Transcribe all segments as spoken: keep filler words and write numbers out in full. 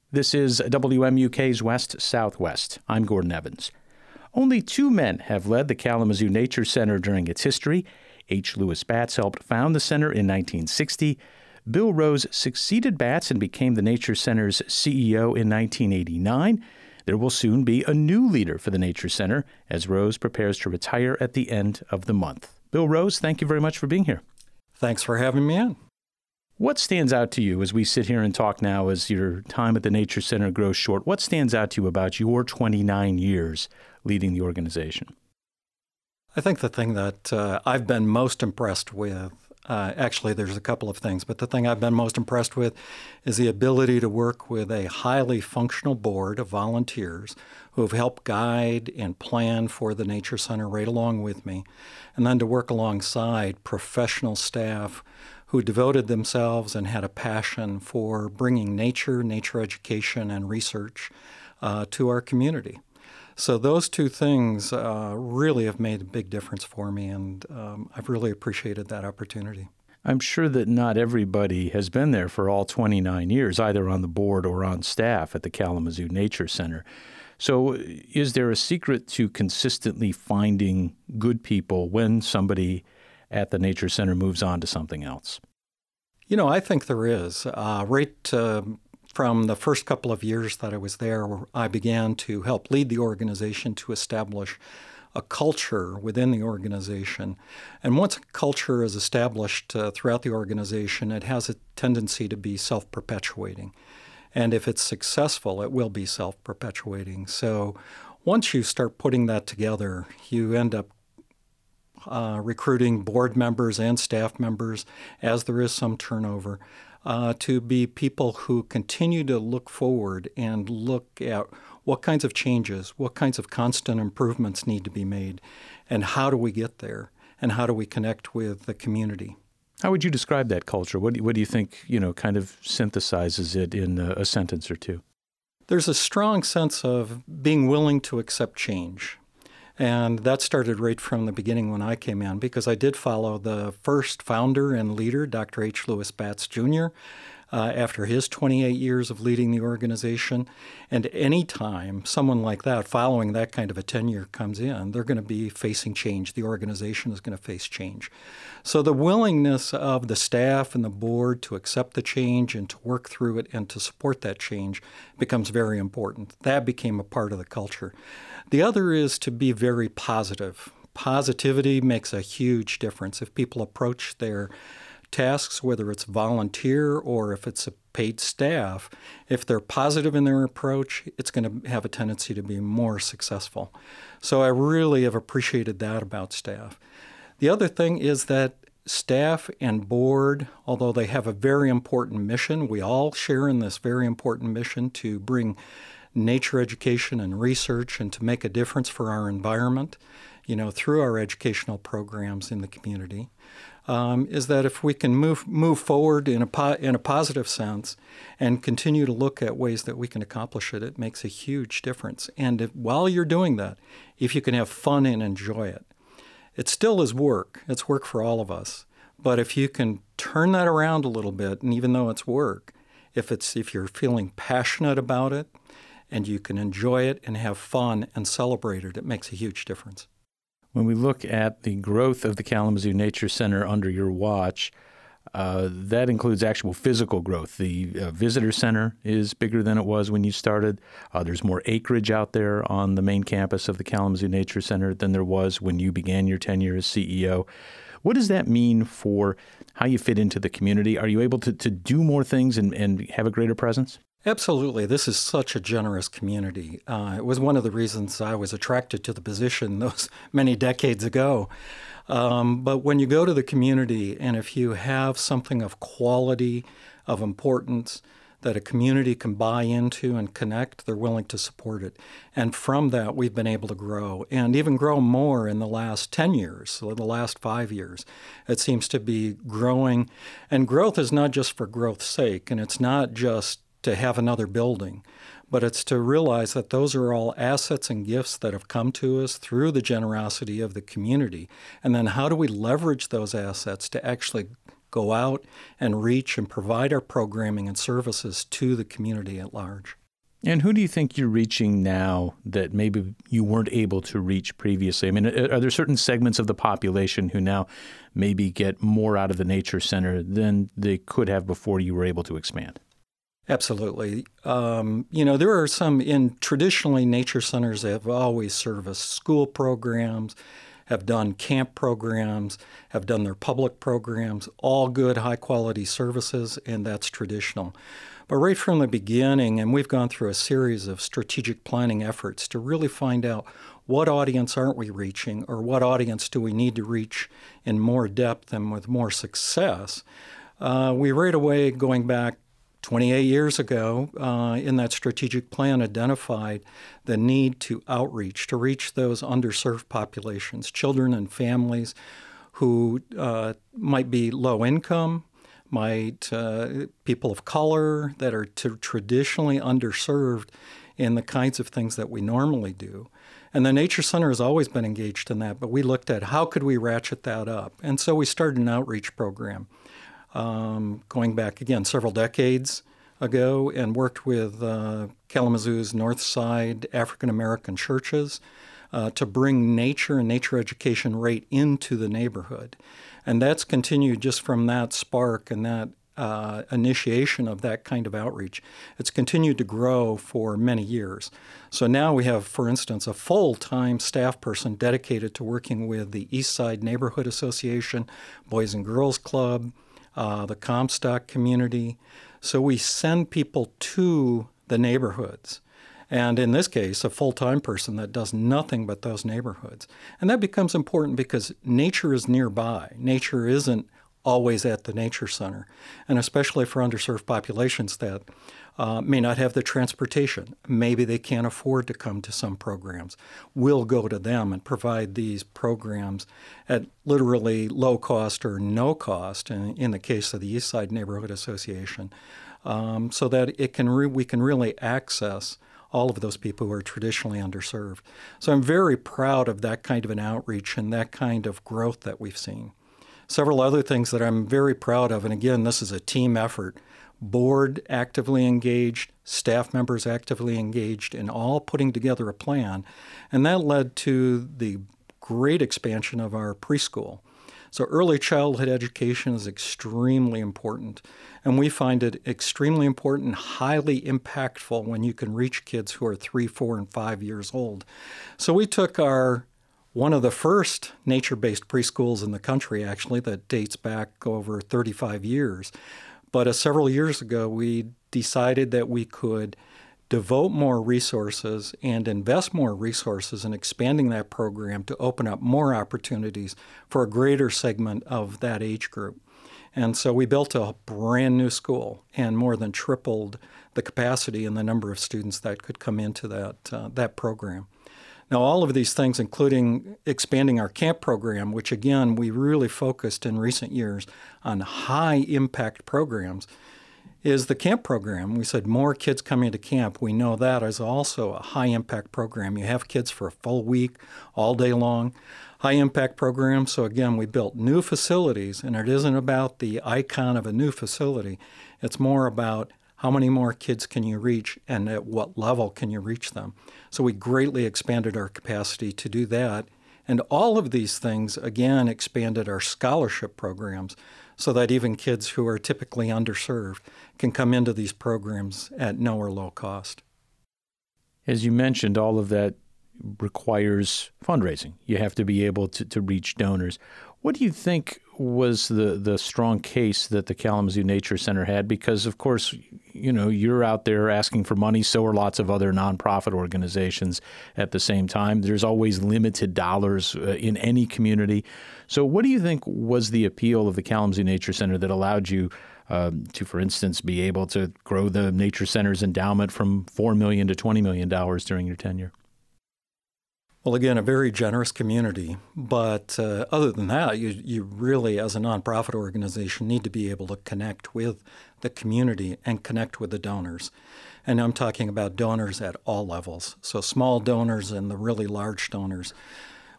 This is W M U K's West Southwest. I'm Gordon Evans. Only two men have led the Kalamazoo Nature Center during its history. H. Lewis Batts helped found the center in nineteen sixty. Bill Rose succeeded Batts and became the Nature Center's C E O in nineteen eighty-nine. There will soon be a new leader for the Nature Center as Rose prepares to retire at the end of the month. Bill Rose, thank you very much for being here. Thanks for having me in. What stands out to you as we sit here and talk now as your time at the Nature Center grows short? What stands out to you about your twenty-nine years leading the organization? I think the thing that uh, I've been most impressed with, uh, actually there's a couple of things, but the thing I've been most impressed with is the ability to work with a highly functional board of volunteers who have helped guide and plan for the Nature Center right along with me, and then to work alongside professional staff who devoted themselves and had a passion for bringing nature, nature education, and research uh, to our community. So those two things uh, really have made a big difference for me, and um, I've really appreciated that opportunity. I'm sure that not everybody has been there for all twenty-nine years, either on the board or on staff at the Kalamazoo Nature Center. So is there a secret to consistently finding good people when somebody at the Nature Center moves on to something else? You know, I think there is. Uh, right uh, from the first couple of years that I was there, I began to help lead the organization to establish a culture within the organization. And once a culture is established uh, throughout the organization, it has a tendency to be self-perpetuating. And if it's successful, it will be self-perpetuating. So once you start putting that together, you end up Uh, recruiting board members and staff members, as there is some turnover, uh, to be people who continue to look forward and look at what kinds of changes, what kinds of constant improvements need to be made, and how do we get there, and how do we connect with the community. How would you describe that culture? What do you, what do you think, you know, kind of synthesizes it in a, a sentence or two? There's a strong sense of being willing to accept change. And that started right from the beginning when I came in, because I did follow the first founder and leader, Doctor H. Lewis Batts, Junior, uh, after his twenty-eight years of leading the organization. And any time someone like that, following that kind of a tenure, comes in, they're going to be facing change. The organization is going to face change. So the willingness of the staff and the board to accept the change and to work through it and to support that change becomes very important. That became a part of the culture. The other is to be very positive. Positivity makes a huge difference. If people approach their tasks, whether it's volunteer or if it's a paid staff, if they're positive in their approach, it's going to have a tendency to be more successful. So I really have appreciated that about staff. The other thing is that staff and board, although they have a very important mission, we all share in this very important mission to bring nature education and research and to make a difference for our environment, you know, through our educational programs in the community, um, is that if we can move move forward in a po- in a positive sense and continue to look at ways that we can accomplish it, it makes a huge difference. And if, while you're doing that, if you can have fun and enjoy it, it still is work. It's work for all of us. But if you can turn that around a little bit, and even though it's work, if it's if you're feeling passionate about it, and you can enjoy it and have fun and celebrate it, it makes a huge difference. When we look at the growth of the Kalamazoo Nature Center under your watch, uh, that includes actual physical growth. The uh, visitor center is bigger than it was when you started. Uh, there's more acreage out there on the main campus of the Kalamazoo Nature Center than there was when you began your tenure as C E O. What does that mean for how you fit into the community? Are you able to, to do more things and, and have a greater presence? Absolutely. This is such a generous community. Uh, it was one of the reasons I was attracted to the position those many decades ago. Um, but when you go to the community, and if you have something of quality, of importance, that a community can buy into and connect, they're willing to support it. And from that, we've been able to grow, and even grow more in the last ten years, so the last five years. It seems to be growing. And growth is not just for growth's sake, and it's not just to have another building, but it's to realize that those are all assets and gifts that have come to us through the generosity of the community. And then how do we leverage those assets to actually go out and reach and provide our programming and services to the community at large. And who do you think you're reaching now that maybe you weren't able to reach previously? I mean, are there certain segments of the population who now maybe get more out of the Nature Center than they could have before you were able to expand? Absolutely. Um, you know, there are some in traditionally nature centers that have always serviced school programs, have done camp programs, have done their public programs, all good, high-quality services, and that's traditional. But right from the beginning, and we've gone through a series of strategic planning efforts to really find out what audience aren't we reaching, or what audience do we need to reach in more depth and with more success. Uh, we right away, going back twenty-eight years ago, uh, in that strategic plan, identified the need to outreach, to reach those underserved populations, children and families who uh, might be low income, might uh, people of color that are t- traditionally underserved in the kinds of things that we normally do. And the Nature Center has always been engaged in that, but we looked at how could we ratchet that up. And so we started an outreach program um, going back, again, several decades ago, and worked with uh, Kalamazoo's North Side African American churches uh, to bring nature and nature education right into the neighborhood. And that's continued just from that spark and that uh, initiation of that kind of outreach. It's continued to grow for many years. So now we have, for instance, a full-time staff person dedicated to working with the East Side Neighborhood Association, Boys and Girls Club, uh, the Comstock community. So we send people to the neighborhoods. And in this case, a full-time person that does nothing but those neighborhoods. And that becomes important because nature is nearby. Nature isn't always at the Nature Center. And especially for underserved populations that uh, may not have the transportation. Maybe they can't afford to come to some programs. We'll go to them and provide these programs at literally low cost or no cost, in, in the case of the East Side Neighborhood Association, um, so that it can re- we can really access all of those people who are traditionally underserved. So I'm very proud of that kind of an outreach and that kind of growth that we've seen. Several other things that I'm very proud of, and again, this is a team effort. Board actively engaged, staff members actively engaged, and all putting together a plan. And that led to the great expansion of our preschool. So early childhood education is extremely important, and we find it extremely important, highly impactful when you can reach kids who are three, four, and five years old. So we took our one of the first nature-based preschools in the country, actually, that dates back over thirty-five years. But uh, several years ago, we decided that we could devote more resources and invest more resources in expanding that program to open up more opportunities for a greater segment of that age group. And so we built a brand new school and more than tripled the capacity and the number of students that could come into that uh, that program. Now, all of these things, including expanding our camp program, which, again, we really focused in recent years on high-impact programs, is the camp program. We said more kids coming to camp. We know that is also a high-impact program. You have kids for a full week, all day long. High-impact program. So, again, we built new facilities, and it isn't about the icon of a new facility. It's more about how many more kids can you reach and at what level can you reach them. So we greatly expanded our capacity to do that. And all of these things, again, expanded our scholarship programs so that even kids who are typically underserved can come into these programs at no or low cost. As you mentioned, all of that requires fundraising. You have to be able to, to reach donors. What do you think was the, the strong case that the Kalamazoo Nature Center had? Because, of course, you know, you're out there asking for money, so are lots of other nonprofit organizations at the same time. There's always limited dollars uh, in any community. So what do you think was the appeal of the Kalamazoo Nature Center that allowed you um, to, for instance, be able to grow the Nature Center's endowment from four million dollars to twenty million dollars during your tenure? Well, again, a very generous community. But uh, other than that, you, you really, as a nonprofit organization, need to be able to connect with the community and connect with the donors. And I'm talking about donors at all levels, so small donors and the really large donors.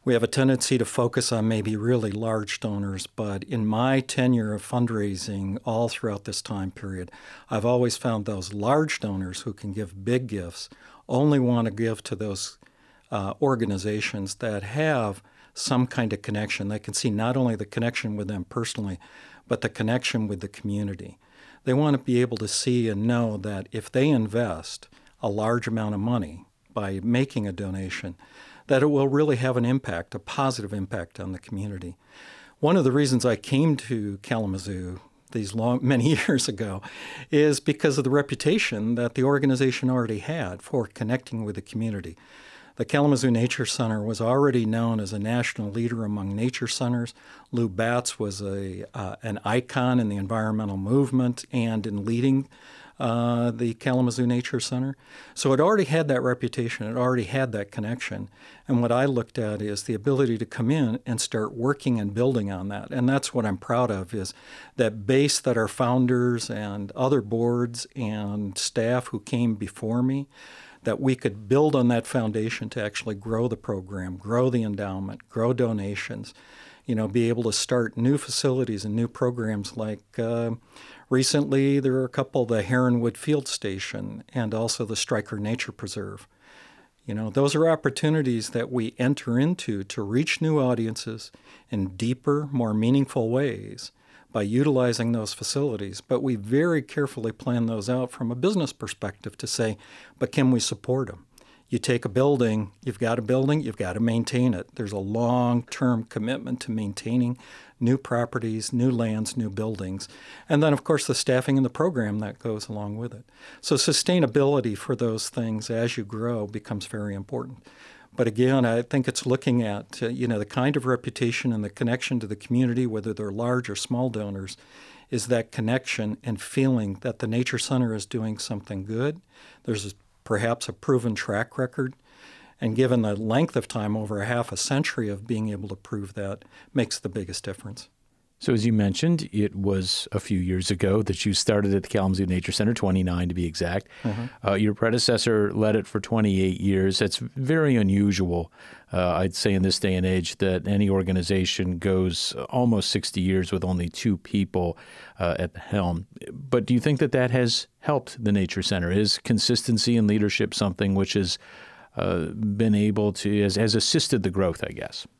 we have a tendency to focus on maybe really large donors, but in my tenure of fundraising all throughout this time period, I've always found those large donors who can give big gifts only want to give to those uh, organizations that have some kind of connection. They can see not only the connection with them personally, but the connection with the community. They want to be able to see and know that if they invest a large amount of money by making a donation, that it will really have an impact, a positive impact on the community. One of the reasons I came to Kalamazoo these long, many years ago is because of the reputation that the organization already had for connecting with the community. The Kalamazoo Nature Center was already known as a national leader among nature centers. Lou Batts was a uh, an icon in the environmental movement and in leading uh, the Kalamazoo Nature Center. So it already had that reputation. It already had that connection. And what I looked at is the ability to come in and start working and building on that. And that's what I'm proud of, is that base that our founders and other boards and staff who came before me, that we could build on that foundation to actually grow the program, grow the endowment, grow donations, you know, be able to start new facilities and new programs like uh, recently there are a couple, the Heronwood Field Station and also the Stryker Nature Preserve. You know, those are opportunities that we enter into to reach new audiences in deeper, more meaningful ways by utilizing those facilities. But we very carefully plan those out from a business perspective to say, but can we support them? You take a building, you've got a building, you've got to maintain it. There's a long-term commitment to maintaining new properties, new lands, new buildings. And then, of course, the staffing and the program that goes along with it. So sustainability for those things as you grow becomes very important. But again, I think it's looking at, uh, you know, the kind of reputation and the connection to the community, whether they're large or small donors, is that connection and feeling that the Nature Center is doing something good. There's a, perhaps a proven track record. And given the length of time, over a half a century of being able to prove that, makes the biggest difference. So as you mentioned, it was a few years ago that you started at the Kalamazoo Nature Center, twenty-nine to be exact. Mm-hmm. Uh, your predecessor led it for twenty-eight years. That's very unusual, uh, I'd say, in this day and age, that any organization goes almost sixty years with only two people uh, at the helm. But do you think that that has helped the Nature Center? Is consistency and leadership something which has uh, been able to, has, has assisted the growth, I guess?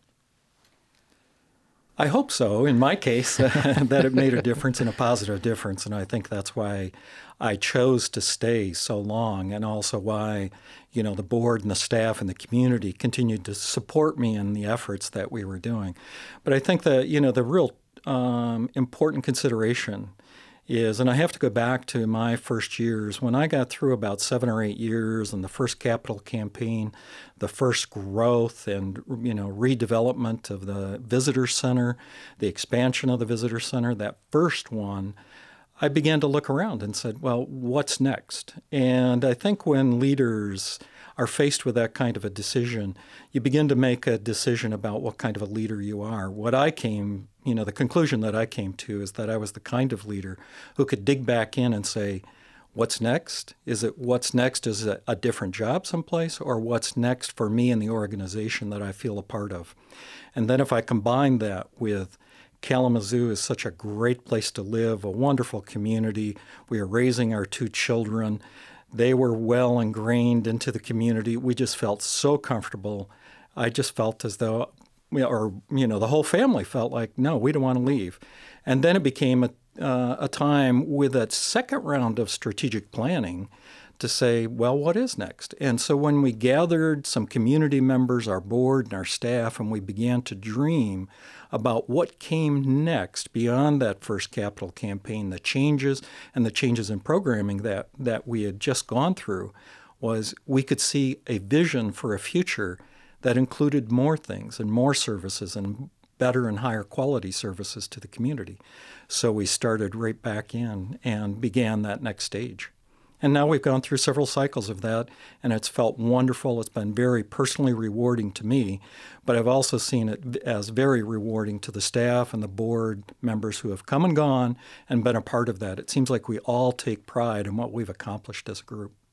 I hope so, in my case, that it made a difference and a positive difference. And I think that's why I chose to stay so long, and also why, you know, the board and the staff and the community continued to support me in the efforts that we were doing. But I think that, you know, the real um, important consideration is, and I have to go back to my first years, when I got through about seven or eight years and the first capital campaign, the first growth and, you know, redevelopment of the visitor center, the expansion of the visitor center, that first one, I began to look around and said, well, what's next? And I think when leaders are faced with that kind of a decision, you begin to make a decision about what kind of a leader you are. What I came, you know, the conclusion that I came to is that I was the kind of leader who could dig back in and say, what's next? Is it what's next is a, a different job someplace, or what's next for me and the organization that I feel a part of? And then if I combine that with Kalamazoo is such a great place to live, a wonderful community. We are raising our two children. They were well ingrained into the community. We just felt so comfortable. I just felt as though, or, you know, the whole family felt like, no, we don't want to leave. And then it became a, uh, a time with a second round of strategic planning to say, well, what is next? And so when we gathered some community members, our board and our staff, and we began to dream about what came next beyond that first capital campaign, the changes and the changes in programming that, that we had just gone through, was we could see a vision for a future that included more things and more services and better and higher quality services to the community. So we started right back in and began that next stage. And now we've gone through several cycles of that, and it's felt wonderful. It's been very personally rewarding to me, but I've also seen it as very rewarding to the staff and the board members who have come and gone and been a part of that. It seems like we all take pride in what we've accomplished as a group.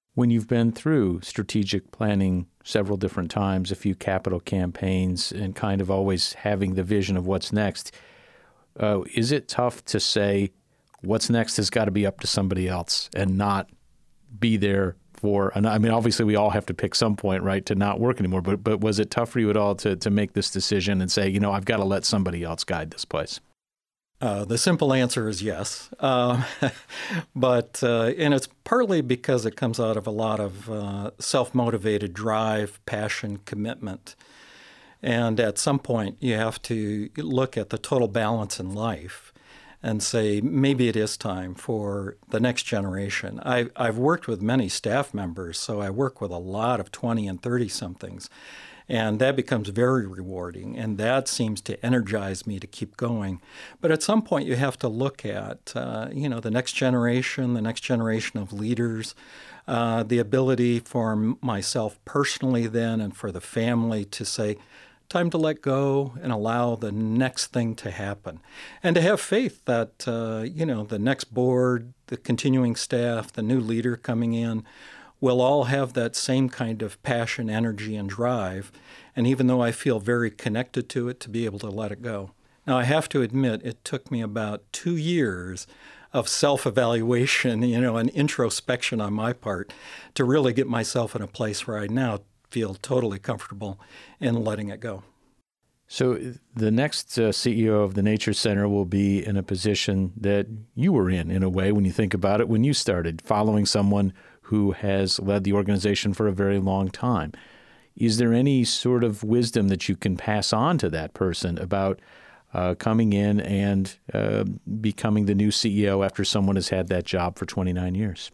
When you've been through strategic planning several different times, a few capital campaigns, and kind of always having the vision of what's next, uh, is it tough to say what's next has got to be up to somebody else and not be there for, and I mean, obviously we all have to pick some point, right, to not work anymore, but but was it tough for you at all to, to make this decision and say, you know, I've got to let somebody else guide this place? Uh, the simple answer is yes. Uh, but, uh, and it's partly because it comes out of a lot of uh, self-motivated drive, passion, commitment. And at some point, you have to look at the total balance in life and say, maybe it is time for the next generation. I, I've worked with many staff members, so I work with a lot of twenty and thirty-somethings. And that becomes very rewarding, and that seems to energize me to keep going. But at some point, you have to look at, uh, you know, the next generation, the next generation of leaders, uh, the ability for myself personally then and for the family to say, time to let go and allow the next thing to happen. And to have faith that, uh, you know, the next board, the continuing staff, the new leader coming in, will all have that same kind of passion, energy, and drive. And even though I feel very connected to it, to be able to let it go. Now, I have to admit, it took me about two years of self-evaluation, you know, and introspection on my part to really get myself in a place where I now feel totally comfortable in letting it go. So the next uh, C E O of the Nature Center will be in a position that you were in, in a way, when you think about it, when you started, following someone who has led the organization for a very long time. Is there any sort of wisdom that you can pass on to that person about uh, coming in and uh, becoming the new C E O after someone has had that job for twenty-nine years?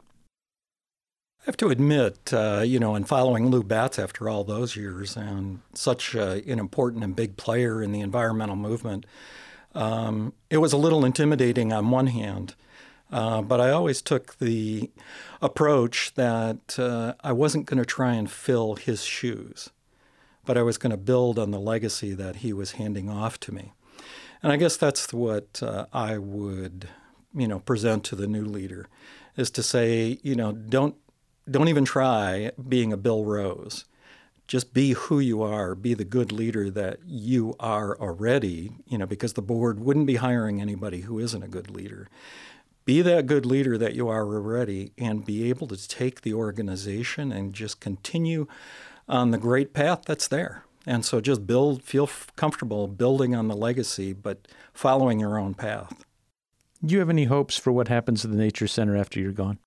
I have to admit, uh, you know, in following Lou Batts after all those years and such uh, an important and big player in the environmental movement, um, it was a little intimidating on one hand. Uh, but I always took the approach that uh, I wasn't going to try and fill his shoes, but I was going to build on the legacy that he was handing off to me. And I guess that's what uh, I would, you know, present to the new leader, is to say, you know, don't don't even try being a Bill Rose. Just be who you are. Be the good leader that you are already, you know, because the board wouldn't be hiring anybody who isn't a good leader. Be that good leader that you are already and be able to take the organization and just continue on the great path that's there. And so just build, feel comfortable building on the legacy, but following your own path. Do you have any hopes for what happens to the Nature Center after you're gone?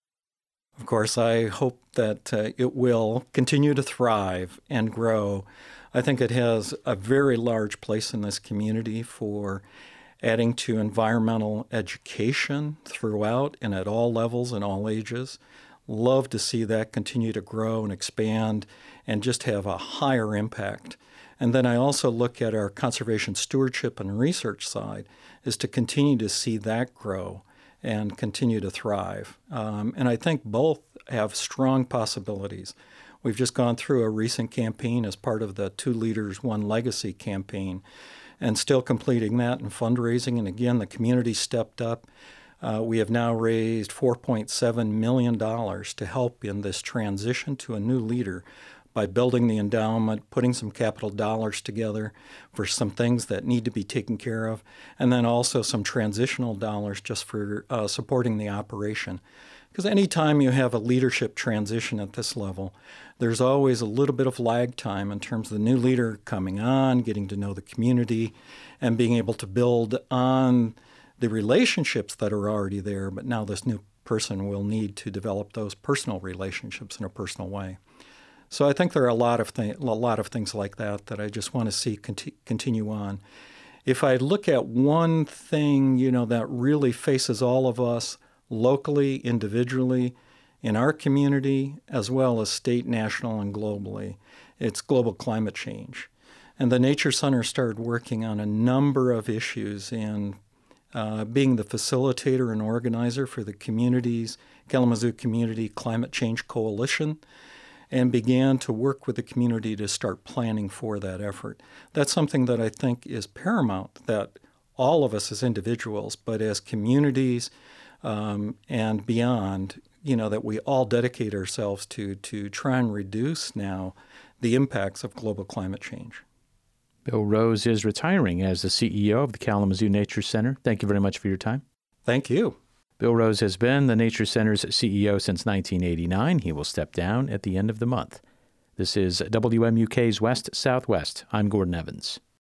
Of course, I hope that uh, it will continue to thrive and grow. I think it has a very large place in this community for adding to environmental education throughout and at all levels and all ages. Love to see that continue to grow and expand and just have a higher impact. And then I also look at our conservation stewardship and research side is to continue to see that grow and continue to thrive. Um, and I think both have strong possibilities. We've just gone through a recent campaign as part of the Two Leaders, One Legacy campaign, and still completing that and fundraising. And again, the community stepped up. Uh, we have now raised four point seven million dollars to help in this transition to a new leader by building the endowment, putting some capital dollars together for some things that need to be taken care of, and then also some transitional dollars just for uh, supporting the operation. Because anytime you have a leadership transition at this level, there's always a little bit of lag time in terms of the new leader coming on, getting to know the community, and being able to build on the relationships that are already there, but now this new person will need to develop those personal relationships in a personal way. So I think there are a lot of th- a lot of things like that that I just want to see conti- continue on. If I look at one thing, you know, that really faces all of us locally, individually, in our community, as well as state, national, and globally, it's global climate change. And the Nature Center started working on a number of issues in uh, being the facilitator and organizer for the community's Kalamazoo Community Climate Change Coalition, and began to work with the community to start planning for that effort. That's something that I think is paramount, that all of us as individuals, but as communities um, and beyond, you know, that we all dedicate ourselves to to try and reduce now the impacts of global climate change. Bill Rose is retiring as the C E O of the Kalamazoo Nature Center. Thank you very much for your time. Thank you. Bill Rose has been the Nature Center's C E O since nineteen eighty-nine. He will step down at the end of the month. This is W M U K's West Southwest. I'm Gordon Evans.